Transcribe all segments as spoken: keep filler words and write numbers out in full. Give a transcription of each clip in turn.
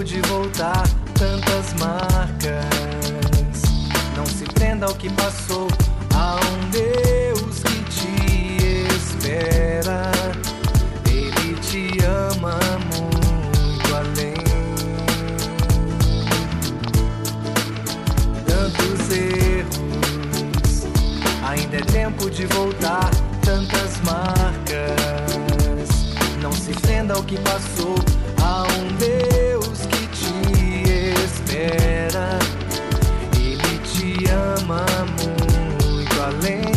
tempo de voltar, tantas marcas. Não se prenda ao que passou, há um Deus que te espera. Ele te ama muito além. Tantos erros, ainda é tempo de voltar, tantas marcas. Não se prenda ao que passou, há um Deus que te espera. Ele te ama muito além.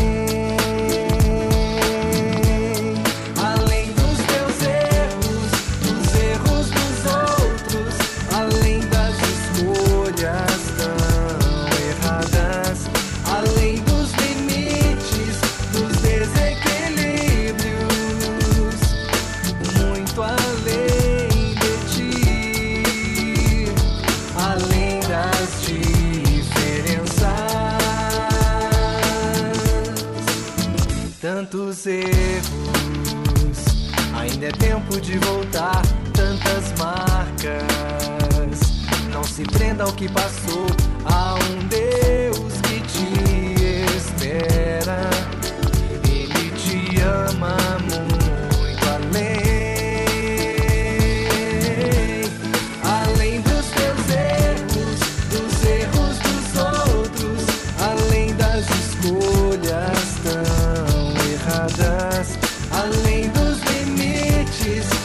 Além dos teus erros, dos erros dos outros, além das escolhas tão erradas, além dos limites, dos desequilíbrios, muito além de ti, além das diferenças. Tantos erros, ainda é tempo de voltar, tantas marcas. Não se prenda ao que passou, há um Deus que te espera. Ele te ama muito além. Além dos teus erros, dos erros dos outros, além das escolhas tão erradas, além dos limites,